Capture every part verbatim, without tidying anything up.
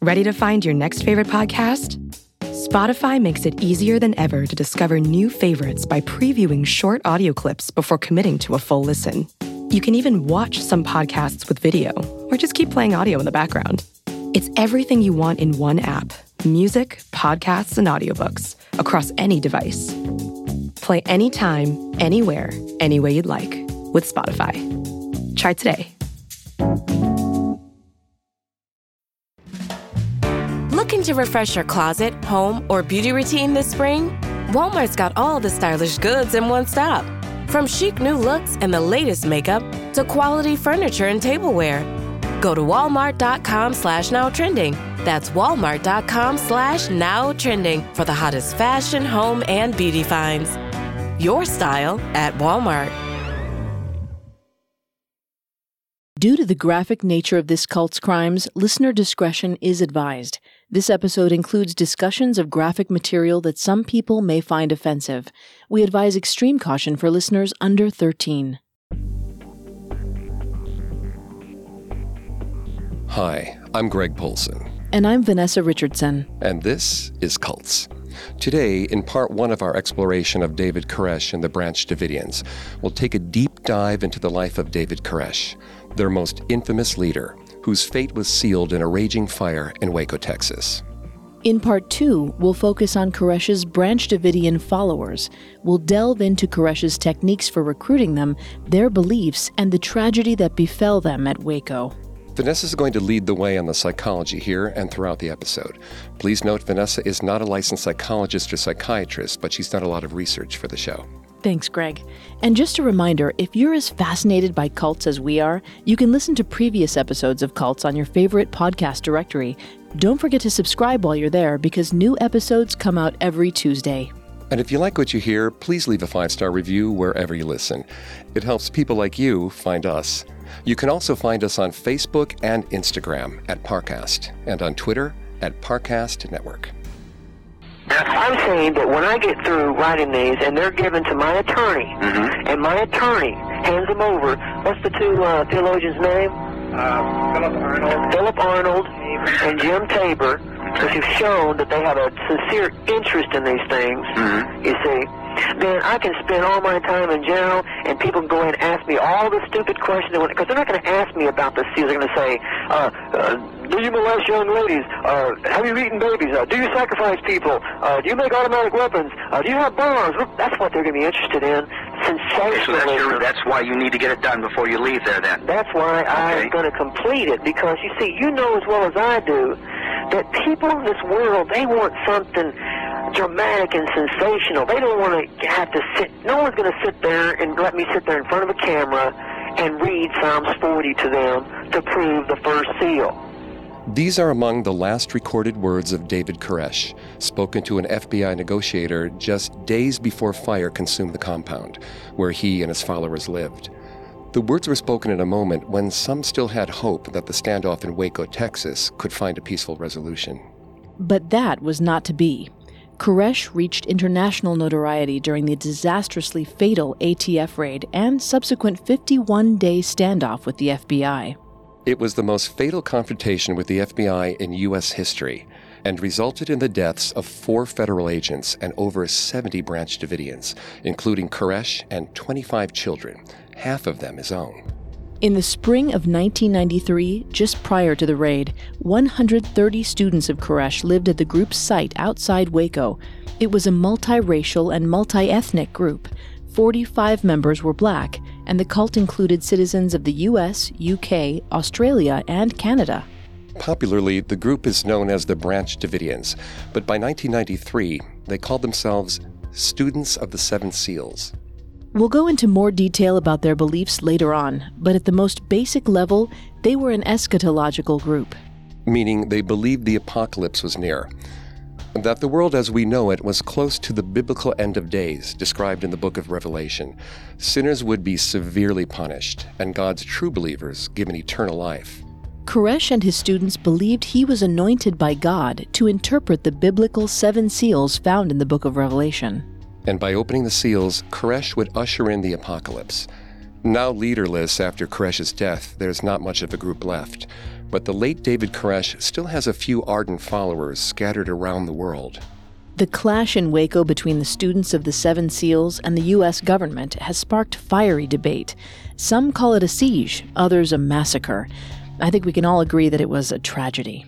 Ready to find your next favorite podcast? Spotify makes it easier than ever to discover new favorites by previewing short audio clips before committing to a full listen. You can even watch some podcasts with video, or just keep playing audio in the background. It's everything you want in one app: music, podcasts, and audiobooks across any device. Play anytime, anywhere, any way you'd like with Spotify. Try today. Looking to refresh your closet, home, or beauty routine this spring? Walmart's got all the stylish goods in one stop. From chic new looks and the latest makeup to quality furniture and tableware. Go to walmart.com slash now trending. That's walmart.com slash now trending for the hottest fashion, home, and beauty finds. Your style at Walmart. Due to the graphic nature of this cult's crimes, listener discretion is advised. This episode includes discussions of graphic material that some people may find offensive. We advise extreme caution for listeners under thirteen. Hi, I'm Greg Polson. And I'm Vanessa Richardson. And this is Cults. Today, in part one of our exploration of David Koresh and the Branch Davidians, we'll take a deep dive into the life of David Koresh, their most infamous leader, whose fate was sealed in a raging fire in Waco, Texas. In part two, we'll focus on Koresh's Branch Davidian followers. We'll delve into Koresh's techniques for recruiting them, their beliefs, and the tragedy that befell them at Waco. Vanessa is going to lead the way on the psychology here and throughout the episode. Please note, Vanessa is not a licensed psychologist or psychiatrist, but she's done a lot of research for the show. Thanks, Greg. And just a reminder, if you're as fascinated by cults as we are, you can listen to previous episodes of Cults on your favorite podcast directory. Don't forget to subscribe while you're there, because new episodes come out every Tuesday. And if you like what you hear, please leave a five-star review wherever you listen. It helps people like you find us. You can also find us on Facebook and Instagram at Parcast, and on Twitter at Parcast Network. I'm saying that when I get through writing these and they're given to my attorney, Mm-hmm. and my attorney hands them over, what's the two uh, theologians' name? Uh, Philip Arnold. Philip Arnold and Jim Tabor, because you've shown that they have a sincere interest in these things, Mm-hmm. you see, then I can spend all my time in general, and people can go in and ask me all the stupid questions, because they're not going to ask me about the seals. They're going to say, uh, uh, do you molest young ladies? Uh, have you eaten babies? Uh, do you sacrifice people? Uh, do you make automatic weapons? Uh, do you have bombs? That's what they're going to be interested in. Sensationalism. So that's, your, that's why you need to get it done before you leave there, then. That's why I'm Okay. going to complete it, because, you see, you know as well as I do that people in this world, they want something dramatic and sensational. They don't want to have to sit, no one's going to sit there and let me sit there in front of a camera and read Psalms forty to them to prove the first seal. These are among the last recorded words of David Koresh, spoken to an F B I negotiator just days before fire consumed the compound, where he and his followers lived. The words were spoken in a moment when some still had hope that the standoff in Waco, Texas, could find a peaceful resolution. But that was not to be. Koresh reached international notoriety during the disastrously fatal A T F raid and subsequent fifty-one day standoff with the F B I. It was the most fatal confrontation with the F B I in U S history, and resulted in the deaths of four federal agents and over seventy Branch Davidians, including Koresh and twenty-five children, half of them his own. In the spring of nineteen ninety-three, just prior to the raid, one hundred thirty students of Koresh lived at the group's site outside Waco. It was a multiracial and multi-ethnic group. forty-five members were black, and the cult included citizens of the U S, U K, Australia, and Canada. Popularly, the group is known as the Branch Davidians, but by nineteen ninety-three, they called themselves Students of the Seven Seals. We'll go into more detail about their beliefs later on, but at the most basic level, they were an eschatological group. Meaning they believed the apocalypse was near, and that the world as we know it was close to the biblical end of days described in the book of Revelation. Sinners would be severely punished, and God's true believers given eternal life. Koresh and his students believed he was anointed by God to interpret the biblical seven seals found in the book of Revelation. And by opening the seals, Koresh would usher in the apocalypse. Now leaderless after Koresh's death, there's not much of a group left. But the late David Koresh still has a few ardent followers scattered around the world. The clash in Waco between the students of the Seven Seals and the U S government has sparked fiery debate. Some call it a siege, others a massacre. I think we can all agree that it was a tragedy.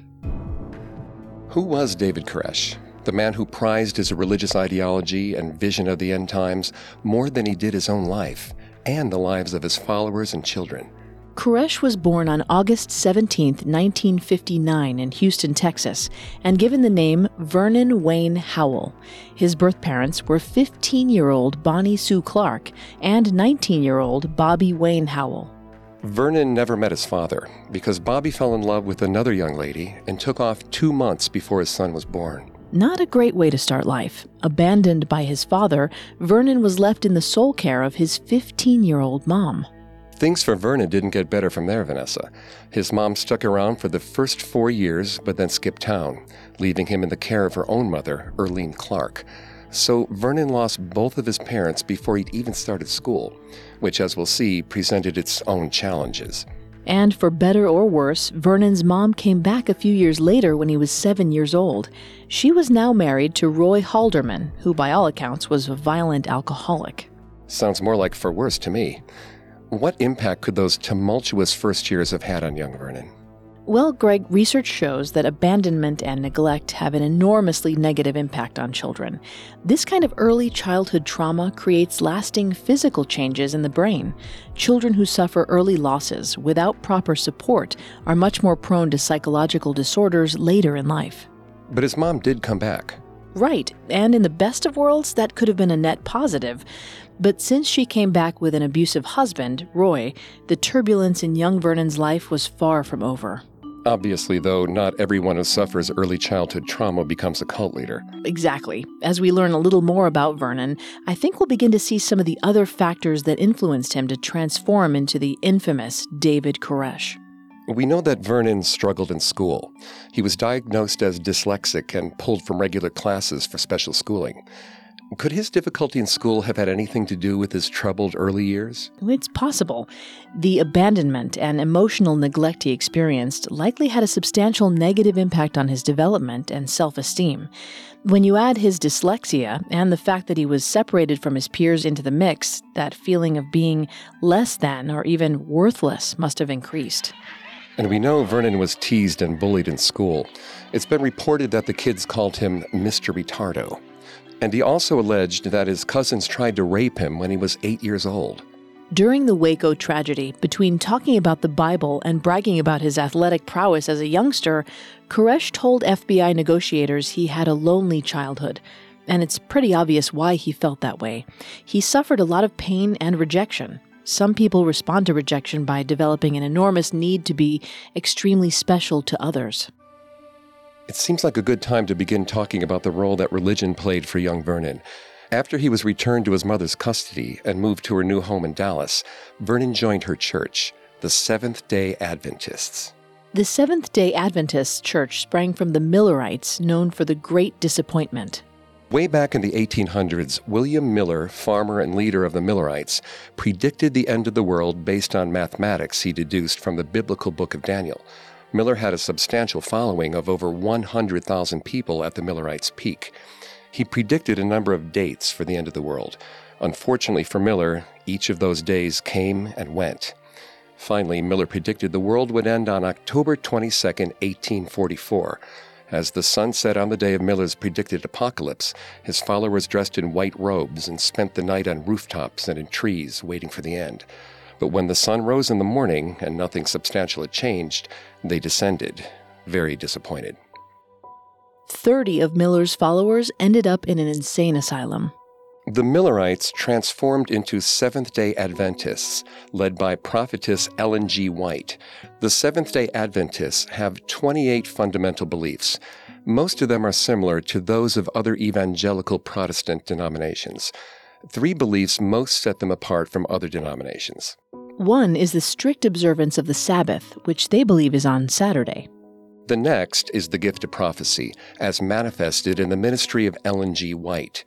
Who was David Koresh? The man who prized his religious ideology and vision of the end times more than he did his own life, and the lives of his followers and children. Koresh was born on August seventeenth, nineteen fifty-nine in Houston, Texas, and given the name Vernon Wayne Howell. His birth parents were fifteen-year-old Bonnie Sue Clark and nineteen-year-old Bobby Wayne Howell. Vernon never met his father because Bobby fell in love with another young lady and took off two months before his son was born. Not a great way to start life. Abandoned by his father, Vernon was left in the sole care of his fifteen-year-old mom. Things for Vernon didn't get better from there, Vanessa. His mom stuck around for the first four years, but then skipped town, leaving him in the care of her own mother, Earlene Clark. So Vernon lost both of his parents before he'd even started school, which, as we'll see, presented its own challenges. And for better or worse, Vernon's mom came back a few years later when he was seven years old. She was now married to Roy Halderman, who by all accounts was a violent alcoholic. Sounds more like for worse to me. What impact could those tumultuous first years have had on young Vernon? Well, Greg, research shows that abandonment and neglect have an enormously negative impact on children. This kind of early childhood trauma creates lasting physical changes in the brain. Children who suffer early losses without proper support are much more prone to psychological disorders later in life. But his mom did come back. Right, and in the best of worlds, that could have been a net positive. But since she came back with an abusive husband, Roy, the turbulence in young Vernon's life was far from over. Obviously, though, not everyone who suffers early childhood trauma becomes a cult leader. Exactly. As we learn a little more about Vernon, I think we'll begin to see some of the other factors that influenced him to transform into the infamous David Koresh. We know that Vernon struggled in school. He was diagnosed as dyslexic and pulled from regular classes for special schooling. Could his difficulty in school have had anything to do with his troubled early years? It's possible. The abandonment and emotional neglect he experienced likely had a substantial negative impact on his development and self-esteem. When you add his dyslexia and the fact that he was separated from his peers into the mix, that feeling of being less than or even worthless must have increased. And we know Vernon was teased and bullied in school. It's been reported that the kids called him Mister Retardo. And he also alleged that his cousins tried to rape him when he was eight years old. During the Waco tragedy, between talking about the Bible and bragging about his athletic prowess as a youngster, Koresh told F B I negotiators he had a lonely childhood. And it's pretty obvious why he felt that way. He suffered a lot of pain and rejection. Some people respond to rejection by developing an enormous need to be extremely special to others. It seems like a good time to begin talking about the role that religion played for young Vernon. After he was returned to his mother's custody and moved to her new home in Dallas, Vernon joined her church, the Seventh-day Adventists. The Seventh-day Adventist Church sprang from the Millerites, known for the Great Disappointment. Way back in the eighteen hundreds, William Miller, farmer and leader of the Millerites, predicted the end of the world based on mathematics he deduced from the biblical book of Daniel. Miller had a substantial following of over one hundred thousand people at the Millerites' peak. He predicted a number of dates for the end of the world. Unfortunately for Miller, each of those days came and went. Finally, Miller predicted the world would end on October twenty-second, eighteen forty-four. As the sun set on the day of Miller's predicted apocalypse, his followers dressed in white robes and spent the night on rooftops and in trees waiting for the end. But when the sun rose in the morning and nothing substantial had changed, they descended, very disappointed. Thirty of Miller's followers ended up in an insane asylum. The Millerites transformed into Seventh-day Adventists, led by prophetess Ellen G. White. The Seventh-day Adventists have twenty-eight fundamental beliefs. Most of them are similar to those of other evangelical Protestant denominations. Three beliefs most set them apart from other denominations. One is the strict observance of the Sabbath, which they believe is on Saturday. The next is the gift of prophecy, as manifested in the ministry of Ellen G. White.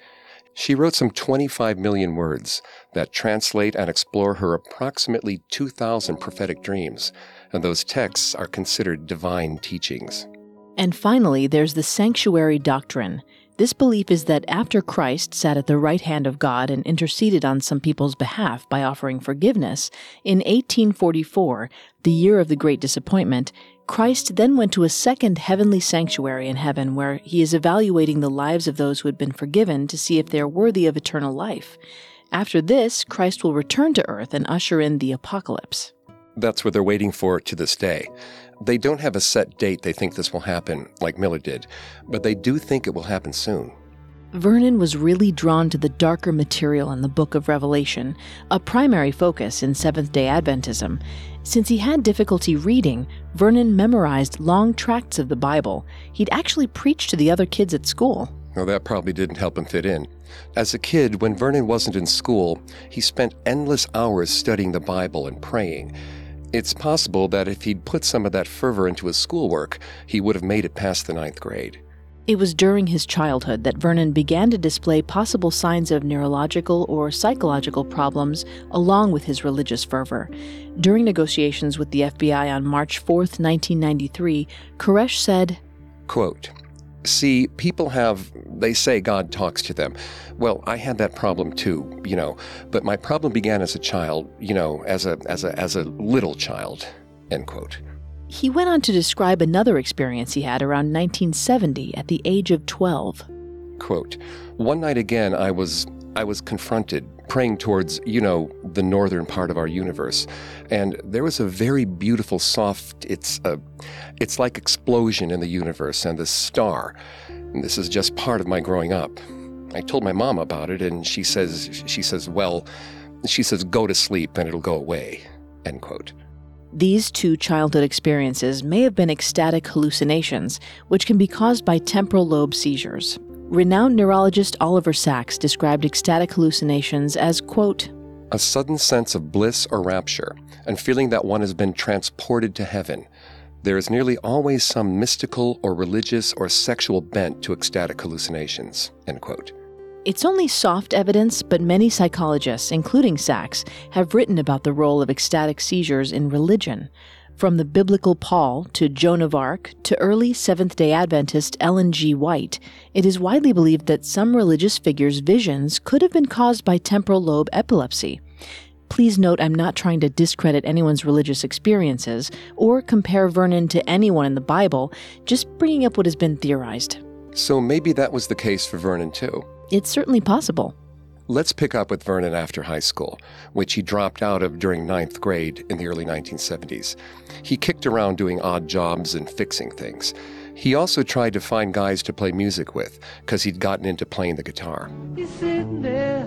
She wrote some twenty-five million words that translate and explore her approximately two thousand prophetic dreams, and those texts are considered divine teachings. And finally, there's the sanctuary doctrine. This belief is that after Christ sat at the right hand of God and interceded on some people's behalf by offering forgiveness, in eighteen forty-four, the year of the Great Disappointment, Christ then went to a second heavenly sanctuary in heaven where he is evaluating the lives of those who had been forgiven to see if they are worthy of eternal life. After this, Christ will return to earth and usher in the apocalypse. That's what they're waiting for to this day. They don't have a set date they think this will happen, like Miller did, but they do think it will happen soon. Vernon was really drawn to the darker material in the Book of Revelation, a primary focus in Seventh-day Adventism. Since he had difficulty reading, Vernon memorized long tracts of the Bible. He'd actually preached to the other kids at school. Well, that probably didn't help him fit in. As a kid, when Vernon wasn't in school, he spent endless hours studying the Bible and praying. It's possible that if he'd put some of that fervor into his schoolwork, he would have made it past the ninth grade. It was during his childhood that Vernon began to display possible signs of neurological or psychological problems along with his religious fervor. During negotiations with the F B I on March fourth, nineteen ninety-three, Koresh said, quote, "See, people have, they say God talks to them. Well, I had that problem too, you know, but my problem began as a child, you know, as a as a as a little child," end quote. He went on to describe another experience he had around nineteen seventy at the age of twelve. Quote, "One night again I was I was confronted, praying towards, you know, the northern part of our universe, and there was a very beautiful soft, it's a, it's like explosion in the universe and this star. And this is just part of my growing up. I told my mom about it, and she says, she says, well, she says, go to sleep and it'll go away," end quote. These two childhood experiences may have been ecstatic hallucinations, which can be caused by temporal lobe seizures. Renowned neurologist Oliver Sacks described ecstatic hallucinations as, quote, "A sudden sense of bliss or rapture, and feeling that one has been transported to heaven. There is nearly always some mystical or religious or sexual bent to ecstatic hallucinations," end quote. It's only soft evidence, but many psychologists, including Sacks, have written about the role of ecstatic seizures in religion. From the biblical Paul to Joan of Arc to early Seventh-day Adventist Ellen G. White, it is widely believed that some religious figures' visions could have been caused by temporal lobe epilepsy. Please note I'm not trying to discredit anyone's religious experiences or compare Vernon to anyone in the Bible, just bringing up what has been theorized. So maybe that was the case for Vernon too. It's certainly possible. Let's pick up with Vernon after high school, which he dropped out of during ninth grade in the early nineteen seventies. He kicked around doing odd jobs and fixing things. He also tried to find guys to play music with, because he'd gotten into playing the guitar. He's sitting there,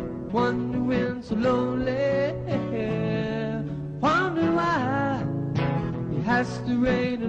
wondering so lonely, wondering why he has to reign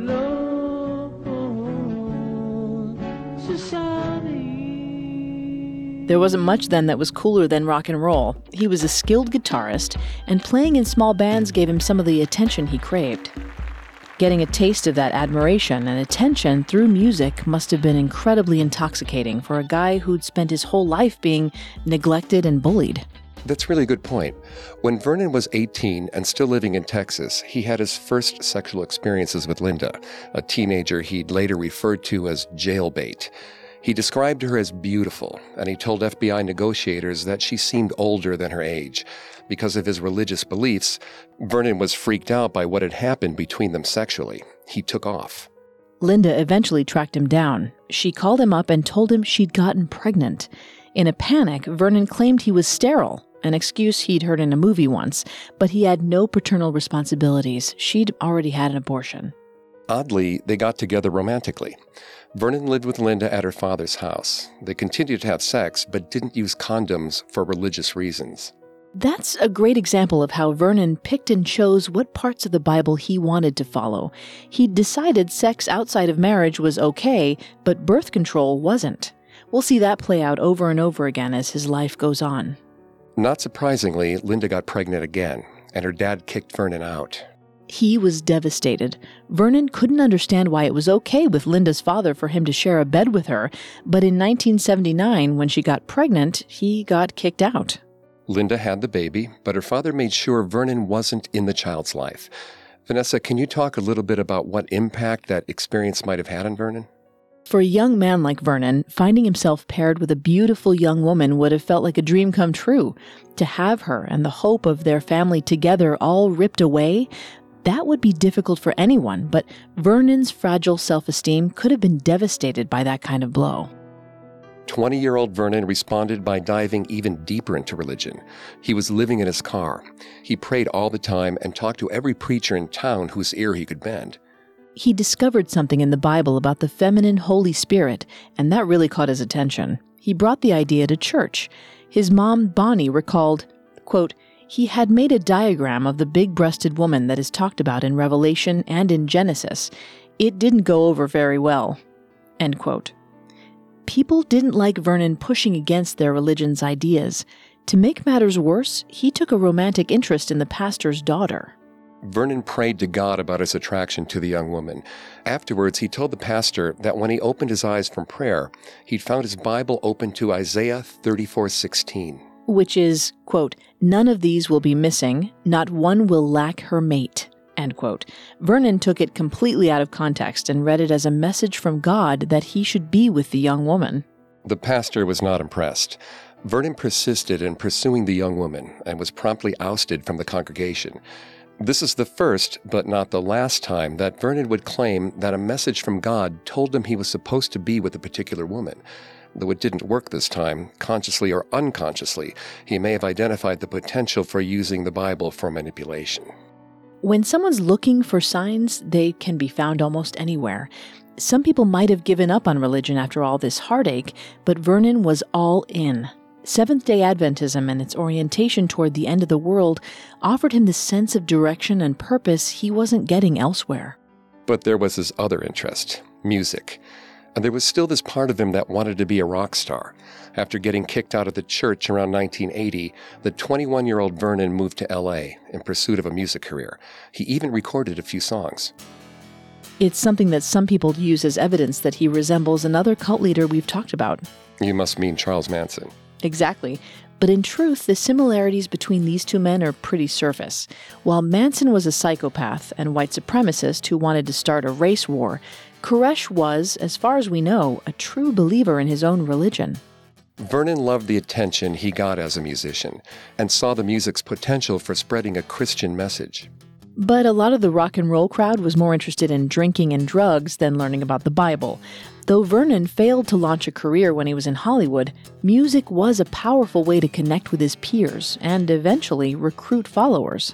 alone. So shiny. There wasn't much then that was cooler than rock and roll. He was a skilled guitarist, and playing in small bands gave him some of the attention he craved. Getting a taste of that admiration and attention through music must have been incredibly intoxicating for a guy who'd spent his whole life being neglected and bullied. That's a really good point. When Vernon was eighteen and still living in Texas, he had his first sexual experiences with Linda, a teenager he'd later referred to as jailbait. He described her as beautiful, and he told F B I negotiators that she seemed older than her age. Because of his religious beliefs, Vernon was freaked out by what had happened between them sexually. He took off. Linda eventually tracked him down. She called him up and told him she'd gotten pregnant. In a panic, Vernon claimed he was sterile, an excuse he'd heard in a movie once, but he had no paternal responsibilities. She'd already had an abortion. Oddly, they got together romantically. Vernon lived with Linda at her father's house. They continued to have sex, but didn't use condoms for religious reasons. That's a great example of how Vernon picked and chose what parts of the Bible he wanted to follow. He'd decided sex outside of marriage was okay, but birth control wasn't. We'll see that play out over and over again as his life goes on. Not surprisingly, Linda got pregnant again, and her dad kicked Vernon out. He was devastated. Vernon couldn't understand why it was okay with Linda's father for him to share a bed with her, but in nineteen seventy-nine, when she got pregnant, he got kicked out. Linda had the baby, but her father made sure Vernon wasn't in the child's life. Vanessa, can you talk a little bit about what impact that experience might have had on Vernon? For a young man like Vernon, finding himself paired with a beautiful young woman would have felt like a dream come true. To have her and the hope of their family together all ripped away, that would be difficult for anyone, but Vernon's fragile self-esteem could have been devastated by that kind of blow. twenty-year-old Vernon responded by diving even deeper into religion. He was living in his car. He prayed all the time and talked to every preacher in town whose ear he could bend. He discovered something in the Bible about the feminine Holy Spirit, and that really caught his attention. He brought the idea to church. His mom, Bonnie, recalled, quote, "He had made a diagram of the big-breasted woman that is talked about in Revelation and in Genesis. It didn't go over very well." End quote. People didn't like Vernon pushing against their religion's ideas. To make matters worse, he took a romantic interest in the pastor's daughter. Vernon prayed to God about his attraction to the young woman. Afterwards, he told the pastor that when he opened his eyes from prayer, he'd found his Bible open to Isaiah thirty-four sixteen. Which is, quote, "None of these will be missing, not one will lack her mate," end quote. Vernon took it completely out of context and read it as a message from God that he should be with the young woman. The pastor was not impressed. Vernon persisted in pursuing the young woman and was promptly ousted from the congregation. This is the first, but not the last time, that Vernon would claim that a message from God told him he was supposed to be with a particular woman. Though it didn't work this time, consciously or unconsciously, he may have identified the potential for using the Bible for manipulation. When someone's looking for signs, they can be found almost anywhere. Some people might have given up on religion after all this heartache, but Vernon was all in. Seventh-day Adventism and its orientation toward the end of the world offered him the sense of direction and purpose he wasn't getting elsewhere. But there was his other interest, music. And there was still this part of him that wanted to be a rock star. After getting kicked out of the church around nineteen eighty, the twenty-one-year-old Vernon moved to L A in pursuit of a music career. He even recorded a few songs. It's something that some people use as evidence that he resembles another cult leader we've talked about. You must mean Charles Manson. Exactly. But in truth, the similarities between these two men are pretty surface. While Manson was a psychopath and white supremacist who wanted to start a race war, Koresh was, as far as we know, a true believer in his own religion. Vernon loved the attention he got as a musician and saw the music's potential for spreading a Christian message. But a lot of the rock and roll crowd was more interested in drinking and drugs than learning about the Bible. Though Vernon failed to launch a career when he was in Hollywood, music was a powerful way to connect with his peers and eventually recruit followers.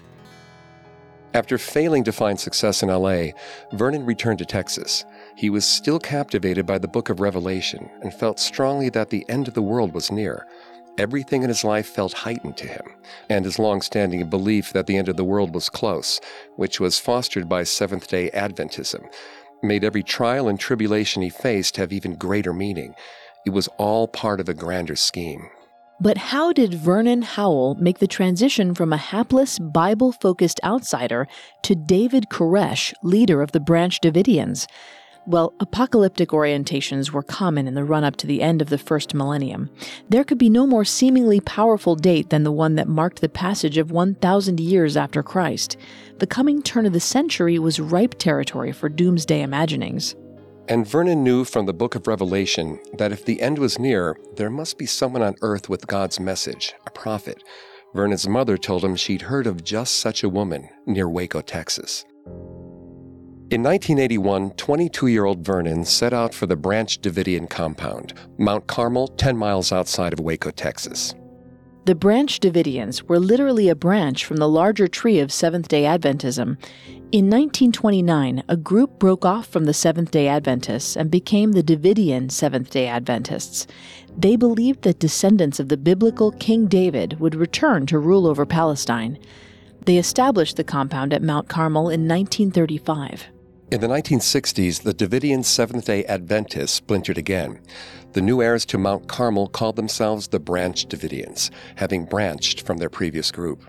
After failing to find success in L A, Vernon returned to Texas. He was still captivated by the book of Revelation and felt strongly that the end of the world was near. Everything in his life felt heightened to him, and his long-standing belief that the end of the world was close, which was fostered by Seventh-day Adventism, made every trial and tribulation he faced have even greater meaning. It was all part of a grander scheme. But how did Vernon Howell make the transition from a hapless, Bible-focused outsider to David Koresh, leader of the Branch Davidians? Well, apocalyptic orientations were common in the run-up to the end of the first millennium. There could be no more seemingly powerful date than the one that marked the passage of one thousand years after Christ. The coming turn of the century was ripe territory for doomsday imaginings. And Vernon knew from the book of Revelation that if the end was near, there must be someone on earth with God's message, a prophet. Vernon's mother told him she'd heard of just such a woman near Waco, Texas. In nineteen eighty-one, twenty-two-year-old Vernon set out for the Branch Davidian compound, Mount Carmel, ten miles outside of Waco, Texas. The Branch Davidians were literally a branch from the larger tree of Seventh-day Adventism. In nineteen twenty-nine, a group broke off from the Seventh-day Adventists and became the Davidian Seventh-day Adventists. They believed that descendants of the biblical King David would return to rule over Palestine. They established the compound at Mount Carmel in nineteen thirty-five. In the nineteen sixties, the Davidian Seventh-day Adventists splintered again. The new heirs to Mount Carmel called themselves the Branch Davidians, having branched from their previous group.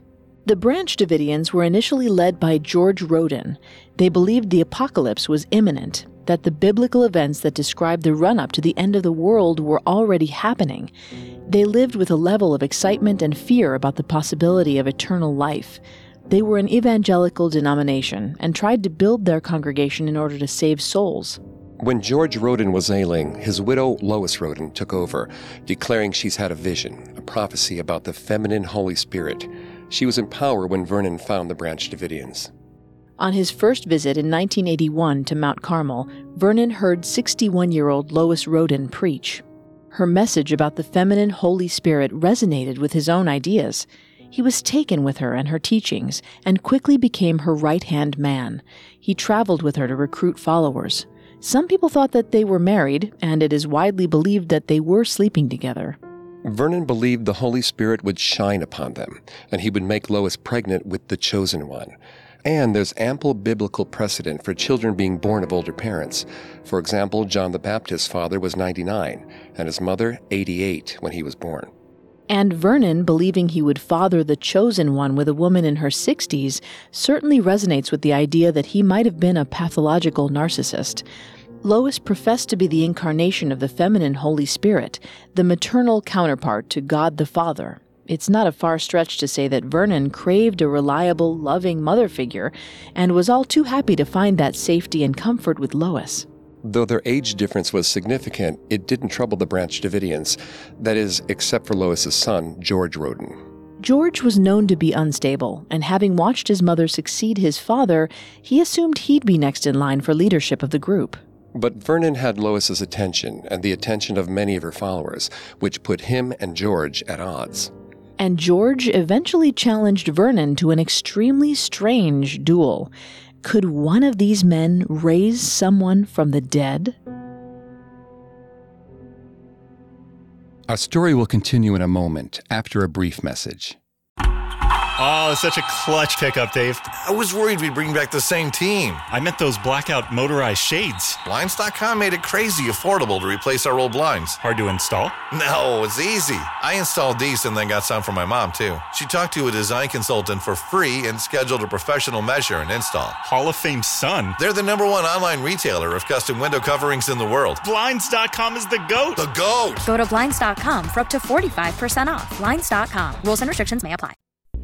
The Branch Davidians were initially led by George Roden. They believed the apocalypse was imminent, that the biblical events that described the run-up to the end of the world were already happening. They lived with a level of excitement and fear about the possibility of eternal life. They were an evangelical denomination and tried to build their congregation in order to save souls. When George Roden was ailing, his widow Lois Roden took over, declaring she's had a vision, a prophecy about the feminine Holy Spirit. She was in power when Vernon found the Branch Davidians. On his first visit in nineteen eighty-one to Mount Carmel, Vernon heard sixty-one-year-old Lois Roden preach. Her message about the feminine Holy Spirit resonated with his own ideas. He was taken with her and her teachings, and quickly became her right-hand man. He traveled with her to recruit followers. Some people thought that they were married, and it is widely believed that they were sleeping together. Vernon believed the Holy Spirit would shine upon them, and he would make Lois pregnant with the chosen one. And there's ample biblical precedent for children being born of older parents. For example, John the Baptist's father was ninety-nine, and his mother eighty-eight when he was born. And Vernon, believing he would father the chosen one with a woman in her sixties, certainly resonates with the idea that he might have been a pathological narcissist. Lois professed to be the incarnation of the feminine Holy Spirit, the maternal counterpart to God the Father. It's not a far stretch to say that Vernon craved a reliable, loving mother figure and was all too happy to find that safety and comfort with Lois. Though their age difference was significant, it didn't trouble the Branch Davidians. That is, except for Lois's son, George Roden. George was known to be unstable, and having watched his mother succeed his father, he assumed he'd be next in line for leadership of the group. But Vernon had Lois's attention and the attention of many of her followers, which put him and George at odds. And George eventually challenged Vernon to an extremely strange duel. Could one of these men raise someone from the dead? Our story will continue in a moment after a brief message. Oh, such a clutch pickup, Dave. I was worried we'd bring back the same team. I meant those blackout motorized shades. Blinds dot com made it crazy affordable to replace our old blinds. Hard to install? No, it's easy. I installed these and then got some for my mom, too. She talked to a design consultant for free and scheduled a professional measure and install. Hall of Fame son. They're the number one online retailer of custom window coverings in the world. Blinds dot com is the GOAT. The GOAT. Go to Blinds dot com for up to forty-five percent off. Blinds dot com. Rules and restrictions may apply.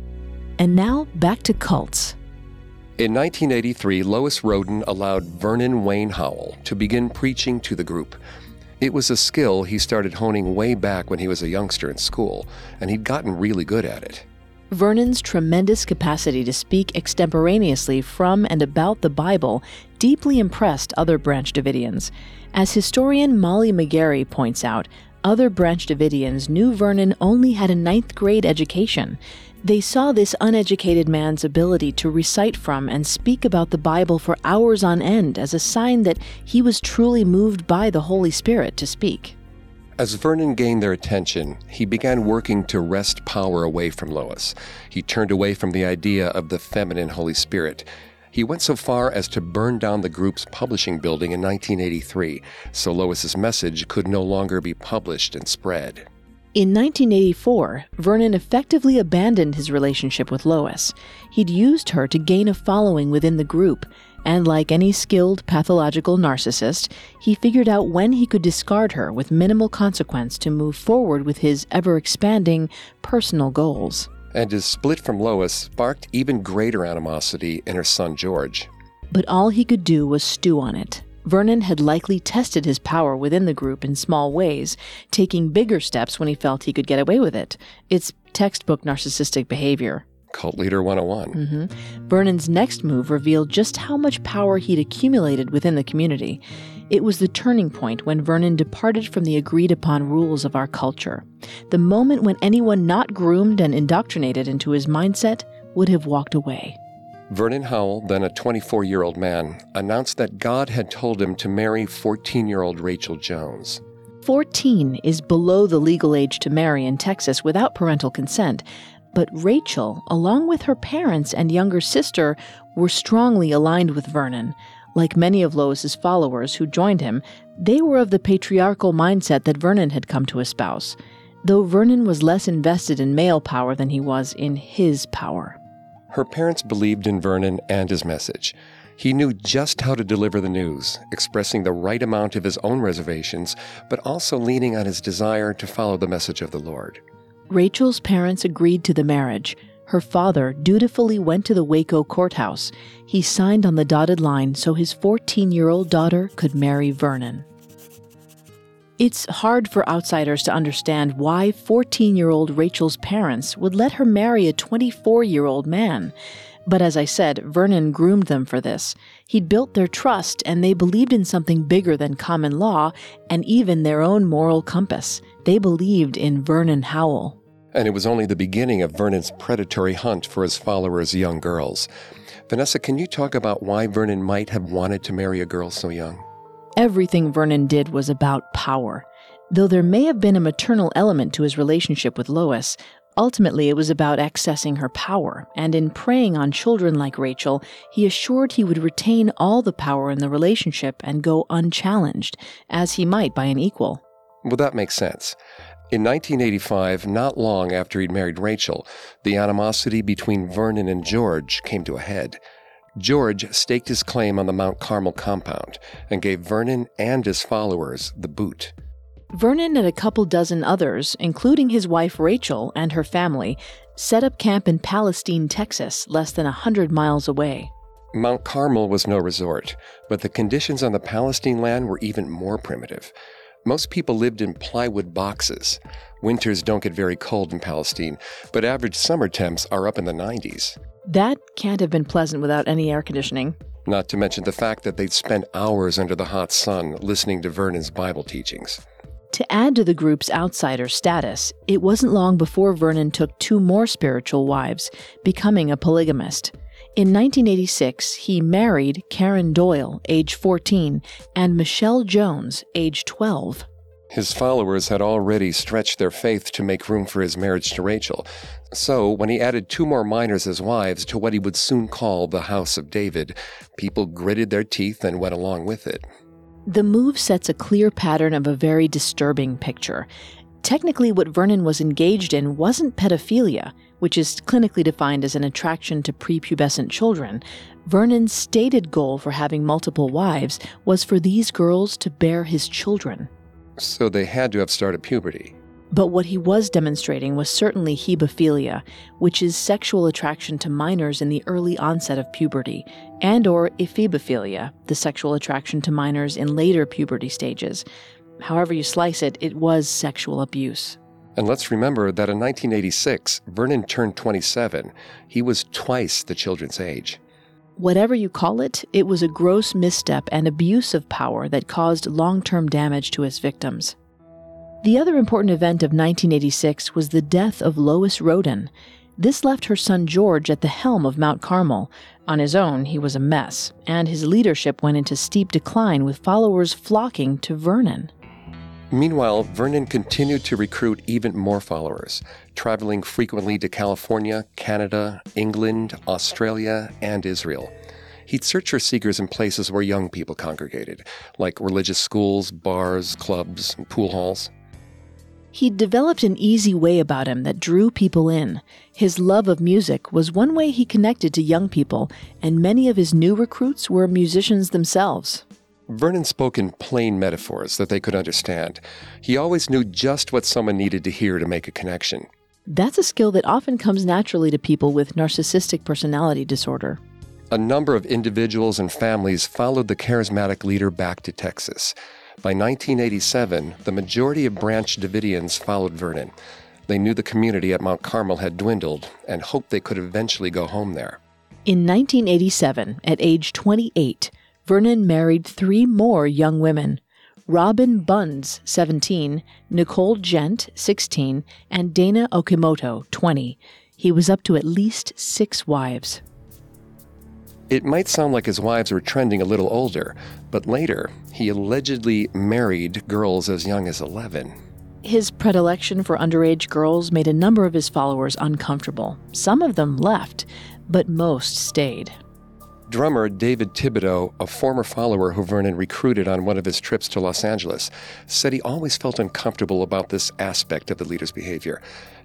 And now, back to cults. In nineteen eighty-three, Lois Roden allowed Vernon Wayne Howell to begin preaching to the group. It was a skill he started honing way back when he was a youngster in school, and he'd gotten really good at it. Vernon's tremendous capacity to speak extemporaneously from and about the Bible deeply impressed other Branch Davidians. As historian Molly McGarry points out, other Branch Davidians knew Vernon only had a ninth grade education. They saw this uneducated man's ability to recite from and speak about the Bible for hours on end as a sign that he was truly moved by the Holy Spirit to speak. As Vernon gained their attention, he began working to wrest power away from Lois. He turned away from the idea of the feminine Holy Spirit. He went so far as to burn down the group's publishing building in nineteen eighty-three, so Lois's message could no longer be published and spread. In nineteen eighty-four, Vernon effectively abandoned his relationship with Lois. He'd used her to gain a following within the group, and like any skilled pathological narcissist, he figured out when he could discard her with minimal consequence to move forward with his ever-expanding personal goals. And his split from Lois sparked even greater animosity in her son George. But all he could do was stew on it. Vernon had likely tested his power within the group in small ways, taking bigger steps when he felt he could get away with it. It's textbook narcissistic behavior. Cult Leader one oh one. Mm-hmm. Vernon's next move revealed just how much power he'd accumulated within the community. It was the turning point when Vernon departed from the agreed-upon rules of our culture. The moment when anyone not groomed and indoctrinated into his mindset would have walked away. Vernon Howell, then a twenty-four-year-old man, announced that God had told him to marry fourteen-year-old Rachel Jones. fourteen is below the legal age to marry in Texas without parental consent, but Rachel, along with her parents and younger sister, were strongly aligned with Vernon. Like many of Lois's followers who joined him, they were of the patriarchal mindset that Vernon had come to espouse, though Vernon was less invested in male power than he was in his power. Her parents believed in Vernon and his message. He knew just how to deliver the news, expressing the right amount of his own reservations, but also leaning on his desire to follow the message of the Lord. Rachel's parents agreed to the marriage. Her father dutifully went to the Waco courthouse. He signed on the dotted line so his fourteen-year-old daughter could marry Vernon. It's hard for outsiders to understand why fourteen-year-old Rachel's parents would let her marry a twenty-four-year-old man. But as I said, Vernon groomed them for this. He'd built their trust, and they believed in something bigger than common law and even their own moral compass. They believed in Vernon Howell. And it was only the beginning of Vernon's predatory hunt for his followers' young girls. Vanessa, can you talk about why Vernon might have wanted to marry a girl so young? Everything Vernon did was about power. Though there may have been a maternal element to his relationship with Lois, ultimately it was about accessing her power, and in preying on children like Rachel, he assured he would retain all the power in the relationship and go unchallenged, as he might by an equal. Well, that makes sense. In nineteen eighty-five, not long after he'd married Rachel, the animosity between Vernon and George came to a head. George staked his claim on the Mount Carmel compound and gave Vernon and his followers the boot. Vernon and a couple dozen others, including his wife Rachel and her family, set up camp in Palestine, Texas, less than a hundred miles away. Mount Carmel was no resort, but the conditions on the Palestine land were even more primitive. Most people lived in plywood boxes. Winters don't get very cold in Palestine, but average summer temps are up in the nineties. That can't have been pleasant without any air conditioning. Not to mention the fact that they'd spend hours under the hot sun listening to Vernon's Bible teachings. To add to the group's outsider status, it wasn't long before Vernon took two more spiritual wives, becoming a polygamist. In nineteen eighty-six, he married Karen Doyle, age fourteen, and Michelle Jones, age twelve. His followers had already stretched their faith to make room for his marriage to Rachel. So, when he added two more minors as wives to what he would soon call the House of David, people gritted their teeth and went along with it. The move sets a clear pattern of a very disturbing picture. Technically, what Vernon was engaged in wasn't pedophilia, which is clinically defined as an attraction to prepubescent children. Vernon's stated goal for having multiple wives was for these girls to bear his children. So they had to have started puberty. But what he was demonstrating was certainly hebephilia, which is sexual attraction to minors in the early onset of puberty, and or ephebophilia, the sexual attraction to minors in later puberty stages. However you slice it, it was sexual abuse. And let's remember that in nineteen eighty-six, Vernon turned twenty-seven. He was twice the children's age. Whatever you call it, it was a gross misstep and abuse of power that caused long-term damage to his victims. The other important event of nineteen eighty-six was the death of Lois Roden. This left her son George at the helm of Mount Carmel. On his own, he was a mess, and his leadership went into steep decline with followers flocking to Vernon. Meanwhile, Vernon continued to recruit even more followers, traveling frequently to California, Canada, England, Australia, and Israel. He'd search for seekers in places where young people congregated, like religious schools, bars, clubs, and pool halls. He'd developed an easy way about him that drew people in. His love of music was one way he connected to young people, and many of his new recruits were musicians themselves. Vernon spoke in plain metaphors that they could understand. He always knew just what someone needed to hear to make a connection. That's a skill that often comes naturally to people with narcissistic personality disorder. A number of individuals and families followed the charismatic leader back to Texas. By nineteen eighty-seven, the majority of Branch Davidians followed Vernon. They knew the community at Mount Carmel had dwindled and hoped they could eventually go home there. In nineteen eighty-seven, at age twenty-eight, Vernon married three more young women: Robin Bunds, seventeen, Nicole Gent, sixteen, and Dana Okimoto, twenty. He was up to at least six wives. It might sound like his wives were trending a little older, but later, he allegedly married girls as young as eleven. His predilection for underage girls made a number of his followers uncomfortable. Some of them left, but most stayed. Drummer David Thibodeau, a former follower who Vernon recruited on one of his trips to Los Angeles, said he always felt uncomfortable about this aspect of the leader's behavior.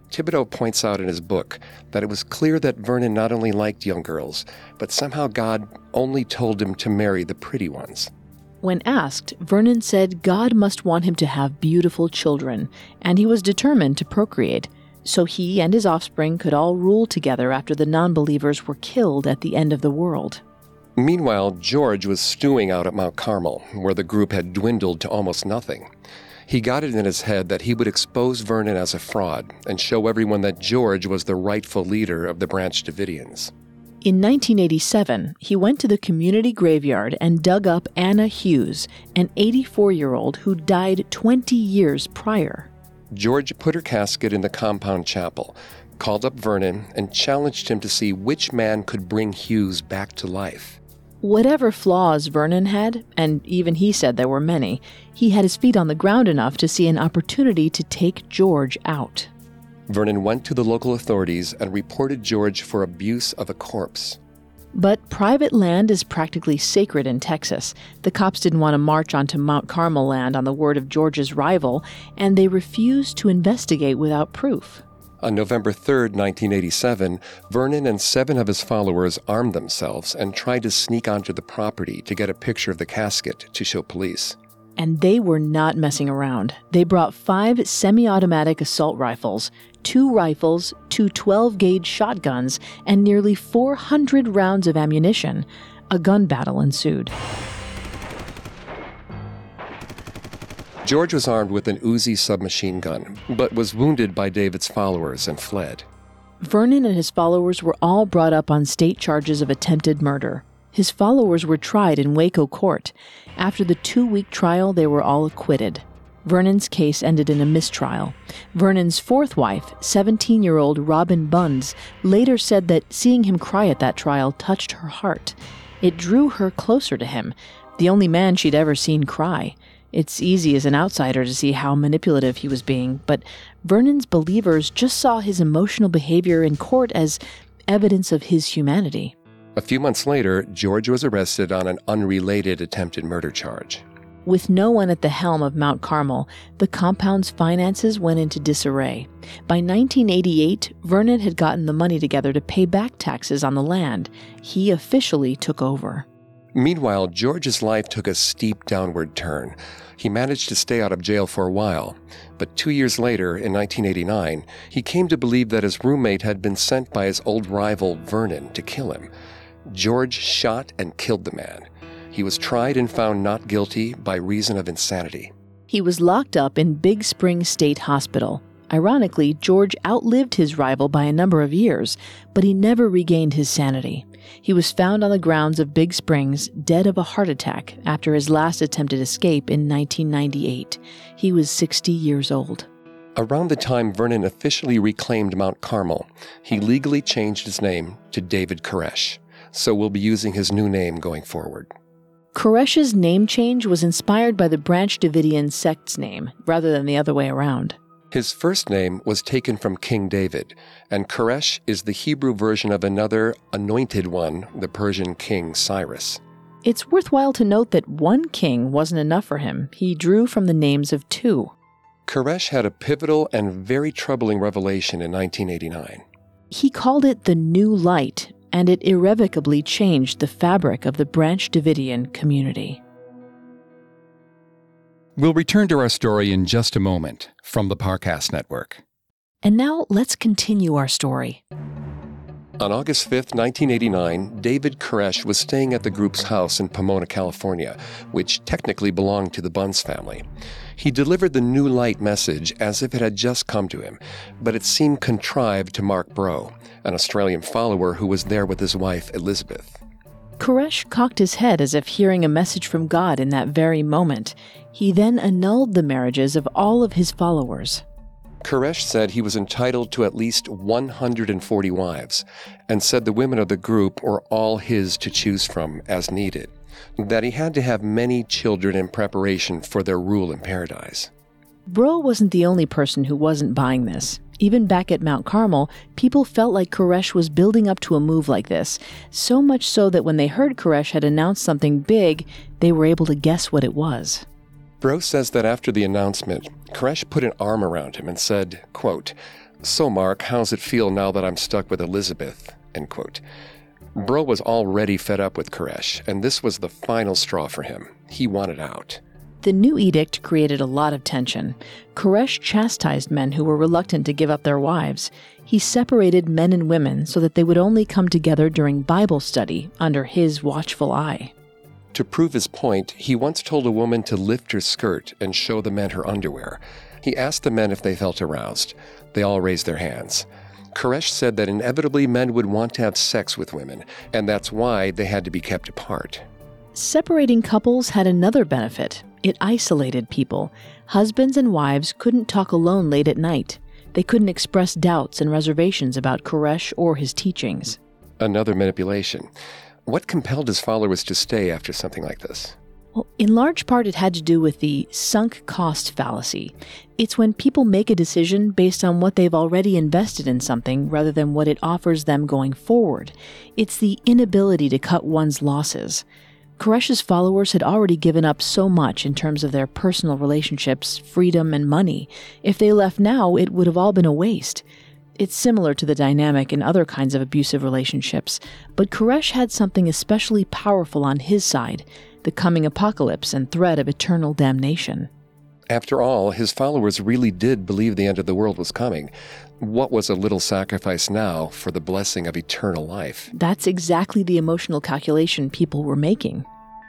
Thibodeau points out in his book that it was clear that Vernon not only liked young girls, but somehow God only told him to marry the pretty ones. When asked, Vernon said God must want him to have beautiful children, and he was determined to procreate, so he and his offspring could all rule together after the non-believers were killed at the end of the world. Meanwhile, George was stewing out at Mount Carmel, where the group had dwindled to almost nothing. He got it in his head that he would expose Vernon as a fraud and show everyone that George was the rightful leader of the Branch Davidians. In nineteen eighty-seven, he went to the community graveyard and dug up Anna Hughes, an eighty-four-year-old who died twenty years prior. George put her casket in the compound chapel, called up Vernon, and challenged him to see which man could bring Hughes back to life. Whatever flaws Vernon had, and even he said there were many, he had his feet on the ground enough to see an opportunity to take George out. Vernon went to the local authorities and reported George for abuse of a corpse. But private land is practically sacred in Texas. The cops didn't want to march onto Mount Carmel land on the word of George's rival, and they refused to investigate without proof. On November third, nineteen eighty-seven, Vernon and seven of his followers armed themselves and tried to sneak onto the property to get a picture of the casket to show police. And they were not messing around. They brought five semi-automatic assault rifles, two rifles, two twelve-gauge shotguns, and nearly four hundred rounds of ammunition. A gun battle ensued. George was armed with an Uzi submachine gun, but was wounded by David's followers and fled. Vernon and his followers were all brought up on state charges of attempted murder. His followers were tried in Waco court. After the two-week trial, they were all acquitted. Vernon's case ended in a mistrial. Vernon's fourth wife, seventeen-year-old Robin Bunds, later said that seeing him cry at that trial touched her heart. It drew her closer to him, the only man she'd ever seen cry. It's easy as an outsider to see how manipulative he was being, but Vernon's believers just saw his emotional behavior in court as evidence of his humanity. A few months later, George was arrested on an unrelated attempted murder charge. With no one at the helm of Mount Carmel, the compound's finances went into disarray. By nineteen eighty-eight, Vernon had gotten the money together to pay back taxes on the land. He officially took over. Meanwhile, George's life took a steep downward turn. He managed to stay out of jail for a while, but two years later, in nineteen eighty-nine, he came to believe that his roommate had been sent by his old rival, Vernon, to kill him. George shot and killed the man. He was tried and found not guilty by reason of insanity. He was locked up in Big Spring State Hospital. Ironically, George outlived his rival by a number of years, but he never regained his sanity. He was found on the grounds of Big Springs, dead of a heart attack, after his last attempted escape in nineteen ninety-eight. He was sixty years old. Around the time Vernon officially reclaimed Mount Carmel, he legally changed his name to David Koresh, so we'll be using his new name going forward. Koresh's name change was inspired by the Branch Davidian sect's name, rather than the other way around. His first name was taken from King David, and Koresh is the Hebrew version of another anointed one, the Persian king Cyrus. It's worthwhile to note that one king wasn't enough for him. He drew from the names of two. Koresh had a pivotal and very troubling revelation in nineteen eighty-nine. He called it the New Light, and it irrevocably changed the fabric of the Branch Davidian community. We'll return to our story in just a moment from the Parcast Network. And now let's continue our story. On August fifth, nineteen eighty-nine, David Koresh was staying at the group's house in Pomona, California, which technically belonged to the Bunds family. He delivered the New Light message as if it had just come to him, but it seemed contrived to Mark Bro, an Australian follower who was there with his wife, Elizabeth. Koresh cocked his head as if hearing a message from God in that very moment. He then annulled the marriages of all of his followers. Koresh said he was entitled to at least one hundred forty wives, and said the women of the group were all his to choose from as needed, that he had to have many children in preparation for their rule in paradise. Bro wasn't the only person who wasn't buying this. Even back at Mount Carmel, people felt like Koresh was building up to a move like this, so much so that when they heard Koresh had announced something big, they were able to guess what it was. Bro says that after the announcement, Koresh put an arm around him and said, quote, So, Mark, how's it feel now that I'm stuck with Elizabeth? End quote. Bro was already fed up with Koresh, and this was the final straw for him. He wanted out. The new edict created a lot of tension. Koresh chastised men who were reluctant to give up their wives. He separated men and women so that they would only come together during Bible study under his watchful eye. To prove his point, he once told a woman to lift her skirt and show the men her underwear. He asked the men if they felt aroused. They all raised their hands. Koresh said that inevitably men would want to have sex with women, and that's why they had to be kept apart. Separating couples had another benefit. It isolated people. Husbands and wives couldn't talk alone late at night. They couldn't express doubts and reservations about Koresh or his teachings. Another manipulation. What compelled his followers to stay after something like this? Well, in large part, it had to do with the sunk cost fallacy. It's when people make a decision based on what they've already invested in something rather than what it offers them going forward. It's the inability to cut one's losses. Koresh's followers had already given up so much in terms of their personal relationships, freedom, and money. If they left now, it would have all been a waste. It's similar to the dynamic in other kinds of abusive relationships, but Koresh had something especially powerful on his side, the coming apocalypse and threat of eternal damnation. After all, his followers really did believe the end of the world was coming. What was a little sacrifice now for the blessing of eternal life? That's exactly the emotional calculation people were making.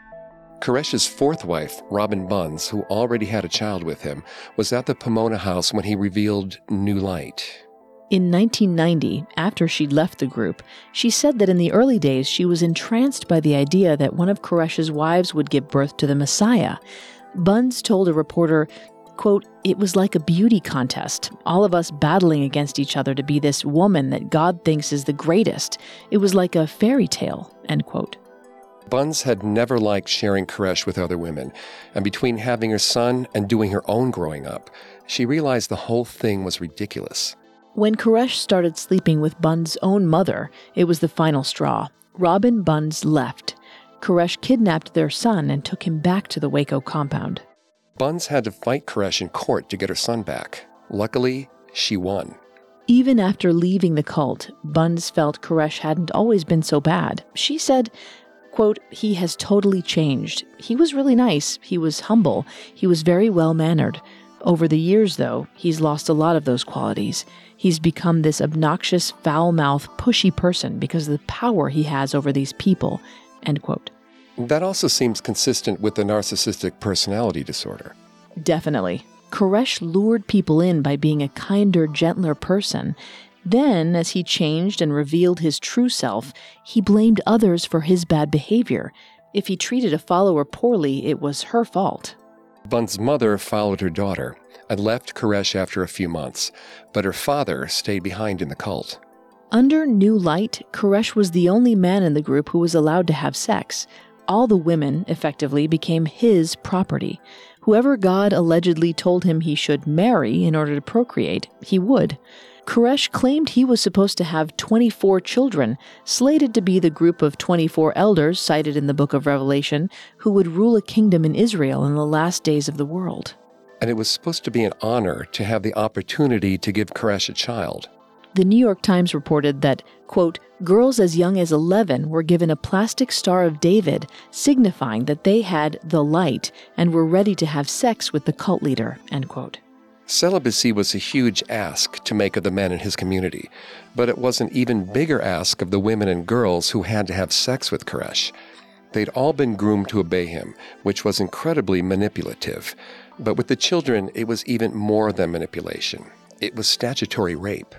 Koresh's fourth wife, Robin Bunz, who already had a child with him, was at the Pomona house when he revealed New Light. In nineteen ninety, after she'd left the group, she said that in the early days she was entranced by the idea that one of Koresh's wives would give birth to the Messiah. Bunz told a reporter, quote, "It was like a beauty contest, all of us battling against each other to be this woman that God thinks is the greatest. It was like a fairy tale," end quote. Bunz had never liked sharing Koresh with other women, and between having her son and doing her own growing up, she realized the whole thing was ridiculous. When Koresh started sleeping with Bunz's own mother, it was the final straw. Robin Bunz left. Koresh kidnapped their son and took him back to the Waco compound. Bunz had to fight Koresh in court to get her son back. Luckily, she won. Even after leaving the cult, Bunz felt Koresh hadn't always been so bad. She said, quote, "He has totally changed. He was really nice. He was humble. He was very well-mannered. Over the years, though, he's lost a lot of those qualities. He's become this obnoxious, foul-mouthed, pushy person because of the power he has over these people," end quote. That also seems consistent with the narcissistic personality disorder. Definitely. Koresh lured people in by being a kinder, gentler person. Then, as he changed and revealed his true self, he blamed others for his bad behavior. If he treated a follower poorly, it was her fault. Bunz's mother followed her daughter and left Koresh after a few months, but her father stayed behind in the cult. Under New Light, Koresh was the only man in the group who was allowed to have sex. All the women, effectively, became his property. Whoever God allegedly told him he should marry in order to procreate, he would. Koresh claimed he was supposed to have twenty-four children, slated to be the group of twenty-four elders cited in the book of Revelation, who would rule a kingdom in Israel in the last days of the world. And it was supposed to be an honor to have the opportunity to give Koresh a child. The New York Times reported that, quote, "Girls as young as eleven were given a plastic Star of David, signifying that they had the light and were ready to have sex with the cult leader," end quote. Celibacy was a huge ask to make of the men in his community, but it was an even bigger ask of the women and girls who had to have sex with Koresh. They'd all been groomed to obey him, which was incredibly manipulative. But with the children, it was even more than manipulation. It was statutory rape.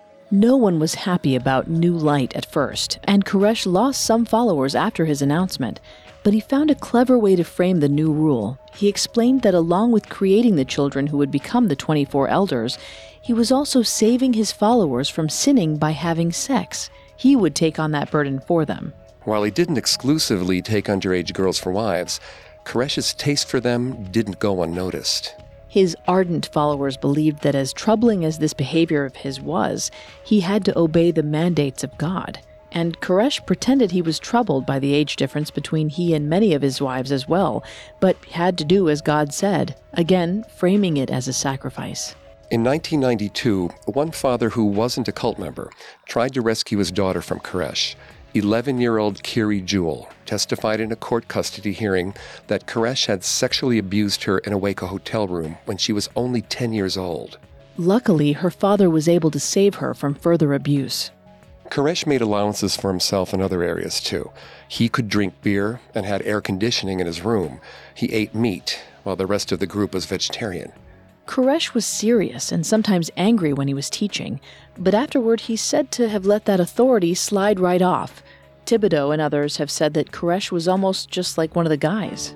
No one was happy about New Light at first, and Koresh lost some followers after his announcement. But he found a clever way to frame the new rule. He explained that along with creating the children who would become the twenty-four elders, he was also saving his followers from sinning by having sex. He would take on that burden for them. While he didn't exclusively take underage girls for wives, Koresh's taste for them didn't go unnoticed. His ardent followers believed that as troubling as this behavior of his was, he had to obey the mandates of God. And Koresh pretended he was troubled by the age difference between he and many of his wives as well, but had to do as God said, again framing it as a sacrifice. In nineteen ninety-two, one father who wasn't a cult member tried to rescue his daughter from Koresh. eleven-year-old Kiri Jewell testified in a court custody hearing that Koresh had sexually abused her in a Waco hotel room when she was only ten years old. Luckily, her father was able to save her from further abuse. Koresh made allowances for himself in other areas, too. He could drink beer and had air conditioning in his room. He ate meat, while the rest of the group was vegetarian. Koresh was serious and sometimes angry when he was teaching, but afterward he's said to have let that authority slide right off. Thibodeau and others have said that Koresh was almost just like one of the guys.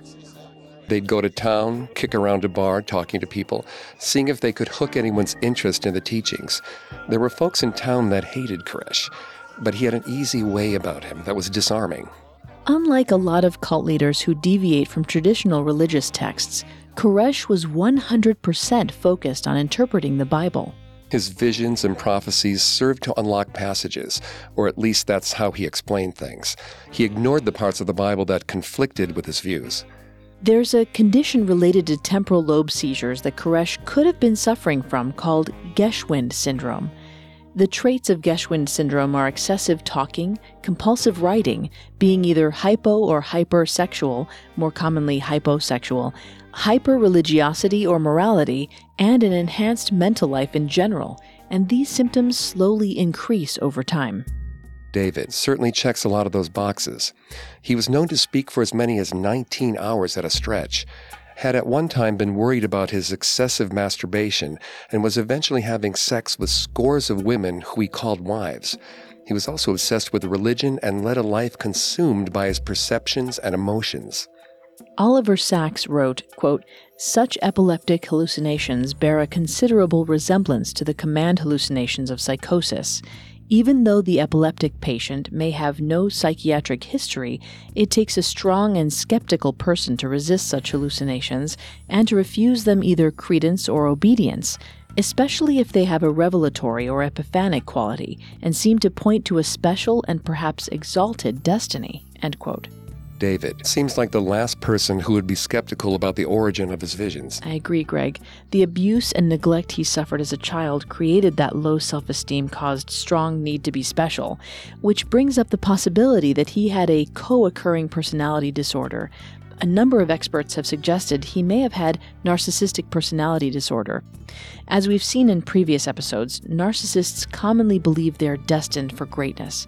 They'd go to town, kick around a bar, talking to people, seeing if they could hook anyone's interest in the teachings. There were folks in town that hated Koresh, but he had an easy way about him that was disarming. Unlike a lot of cult leaders who deviate from traditional religious texts, Koresh was one hundred percent focused on interpreting the Bible. His visions and prophecies served to unlock passages, or at least that's how he explained things. He ignored the parts of the Bible that conflicted with his views. There's a condition related to temporal lobe seizures that Koresh could have been suffering from called Geschwind syndrome. The traits of Geschwind syndrome are excessive talking, compulsive writing, being either hypo or hypersexual, more commonly hyposexual, hyper-religiosity or morality, and an enhanced mental life in general, and these symptoms slowly increase over time. David certainly checks a lot of those boxes. He was known to speak for as many as nineteen hours at a stretch, had at one time been worried about his excessive masturbation, and was eventually having sex with scores of women who he called wives. He was also obsessed with religion and led a life consumed by his perceptions and emotions. Oliver Sacks wrote, quote, "Such epileptic hallucinations bear a considerable resemblance to the command hallucinations of psychosis. Even though the epileptic patient may have no psychiatric history, it takes a strong and skeptical person to resist such hallucinations and to refuse them either credence or obedience, especially if they have a revelatory or epiphanic quality and seem to point to a special and perhaps exalted destiny." End quote. David seems like the last person who would be skeptical about the origin of his visions. I agree, Greg. The abuse and neglect he suffered as a child created that low self-esteem caused strong need to be special, which brings up the possibility that he had a co-occurring personality disorder. A number of experts have suggested he may have had narcissistic personality disorder. As we've seen in previous episodes, narcissists commonly believe they're destined for greatness.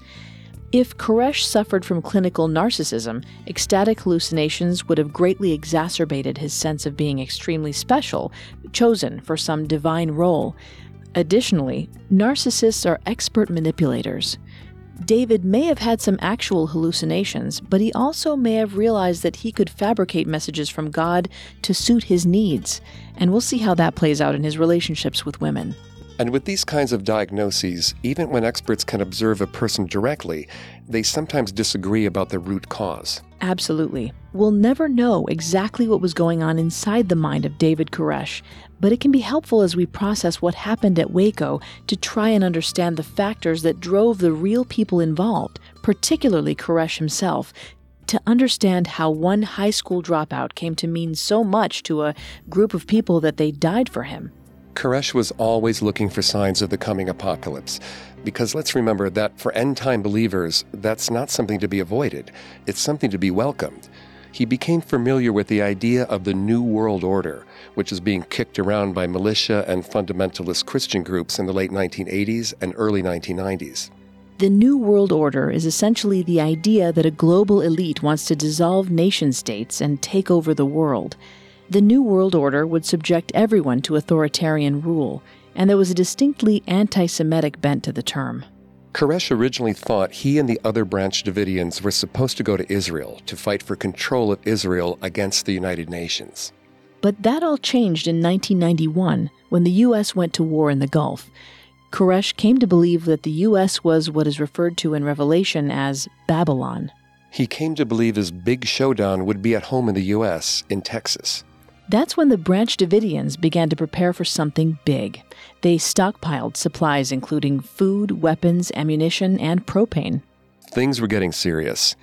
If Koresh suffered from clinical narcissism, ecstatic hallucinations would have greatly exacerbated his sense of being extremely special, chosen for some divine role. Additionally, narcissists are expert manipulators. David may have had some actual hallucinations, but he also may have realized that he could fabricate messages from God to suit his needs, and we'll see how that plays out in his relationships with women. And with these kinds of diagnoses, even when experts can observe a person directly, they sometimes disagree about the root cause. Absolutely. We'll never know exactly what was going on inside the mind of David Koresh, but it can be helpful as we process what happened at Waco to try and understand the factors that drove the real people involved, particularly Koresh himself, to understand how one high school dropout came to mean so much to a group of people that they died for him. Koresh was always looking for signs of the coming apocalypse, because let's remember that for end-time believers, that's not something to be avoided. It's something to be welcomed. He became familiar with the idea of the New World Order, which is being kicked around by militia and fundamentalist Christian groups in the late nineteen eighties and early nineteen nineties. The New World Order is essentially the idea that a global elite wants to dissolve nation-states and take over the world. The New World Order would subject everyone to authoritarian rule, and there was a distinctly anti-Semitic bent to the term. Koresh originally thought he and the other Branch Davidians were supposed to go to Israel to fight for control of Israel against the United Nations. But that all changed in nineteen ninety-one, when the U S went to war in the Gulf. Koresh came to believe that the U S was what is referred to in Revelation as Babylon. He came to believe his big showdown would be at home in the U S, in Texas. That's when the Branch Davidians began to prepare for something big. They stockpiled supplies including food, weapons, ammunition, and propane. Things were getting serious.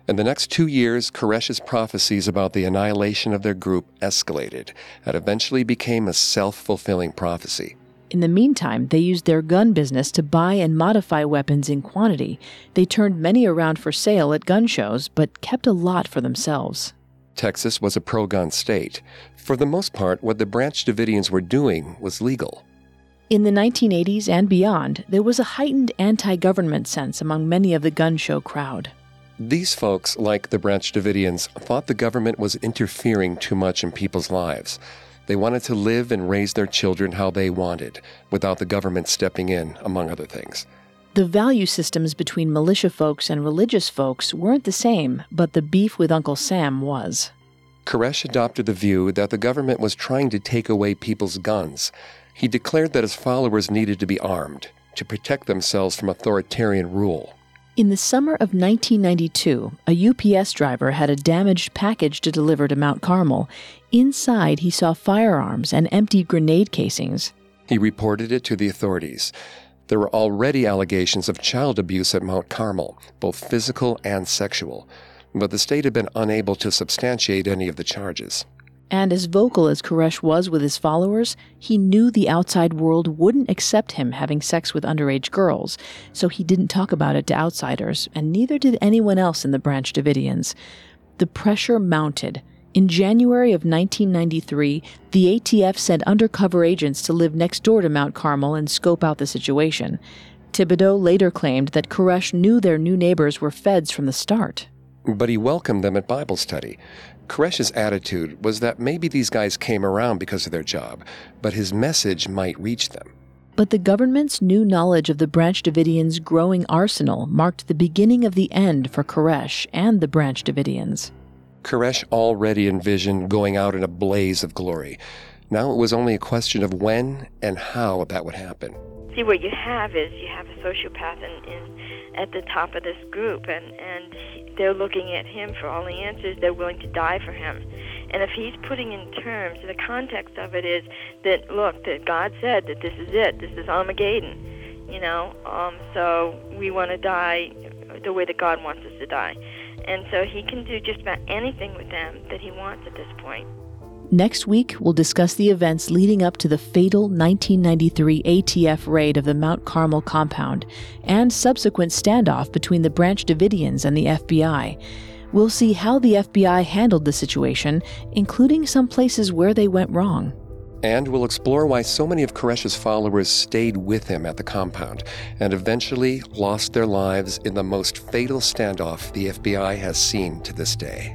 In the next two years, Koresh's prophecies about the annihilation of their group escalated and eventually became a self-fulfilling prophecy. In the meantime, they used their gun business to buy and modify weapons in quantity. They turned many around for sale at gun shows, but kept a lot for themselves. Texas was a pro-gun state. For the most part, what the Branch Davidians were doing was legal. In the nineteen eighties and beyond, there was a heightened anti-government sense among many of the gun show crowd. These folks, like the Branch Davidians, thought the government was interfering too much in people's lives. They wanted to live and raise their children how they wanted, without the government stepping in, among other things. The value systems between militia folks and religious folks weren't the same, but the beef with Uncle Sam was. Koresh adopted the view that the government was trying to take away people's guns. He declared that his followers needed to be armed to protect themselves from authoritarian rule. In the summer of nineteen ninety-two, a U P S driver had a damaged package to deliver to Mount Carmel. Inside, he saw firearms and empty grenade casings. He reported it to the authorities. There were already allegations of child abuse at Mount Carmel, both physical and sexual, but the state had been unable to substantiate any of the charges. And as vocal as Koresh was with his followers, he knew the outside world wouldn't accept him having sex with underage girls, so he didn't talk about it to outsiders, and neither did anyone else in the Branch Davidians. The pressure mounted. In January of nineteen ninety-three, the A T F sent undercover agents to live next door to Mount Carmel and scope out the situation. Thibodeau later claimed that Koresh knew their new neighbors were feds from the start. But he welcomed them at Bible study. Koresh's attitude was that maybe these guys came around because of their job, but his message might reach them. But the government's new knowledge of the Branch Davidians' growing arsenal marked the beginning of the end for Koresh and the Branch Davidians. Koresh already envisioned going out in a blaze of glory. Now it was only a question of when and how that would happen. See, what you have is you have a sociopath in, in, at the top of this group, and, and he, they're looking at him for all the answers. They're willing to die for him. And if he's putting in terms, the context of it is that, look, that God said that this is it, this is Armageddon, you know, um, so we want to die the way that God wants us to die. And so he can do just about anything with them that he wants at this point. Next week, we'll discuss the events leading up to the fatal nineteen ninety-three A T F raid of the Mount Carmel compound and subsequent standoff between the Branch Davidians and the F B I. We'll see how the F B I handled the situation, including some places where they went wrong. And we'll explore why so many of Koresh's followers stayed with him at the compound and eventually lost their lives in the most fatal standoff the F B I has seen to this day.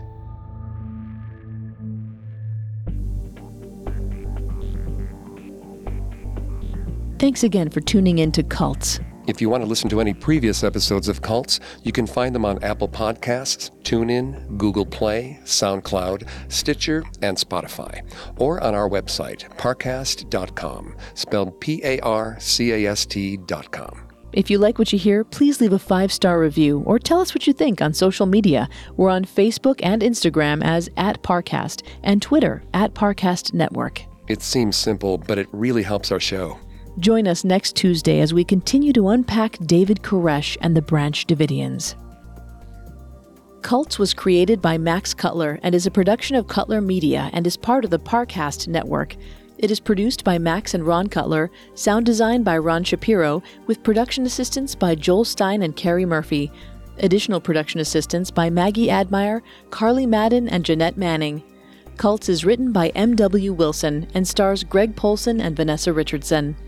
Thanks again for tuning in to Cults. If you want to listen to any previous episodes of Cults, you can find them on Apple Podcasts, TuneIn, Google Play, SoundCloud, Stitcher, and Spotify, or on our website, parcast dot com, spelled P A R C A S T dot com. If you like what you hear, please leave a five-star review or tell us what you think on social media. We're on Facebook and Instagram as at Parcast and Twitter at Parcast Network. It seems simple, but it really helps our show. Join us next Tuesday as we continue to unpack David Koresh and the Branch Davidians. Cults was created by Max Cutler and is a production of Cutler Media and is part of the Parcast Network. It is produced by Max and Ron Cutler, sound design by Ron Shapiro, with production assistance by Joel Stein and Carrie Murphy. Additional production assistance by Maggie Admire, Carly Madden, and Jeanette Manning. Cults is written by M W Wilson and stars Greg Polson and Vanessa Richardson.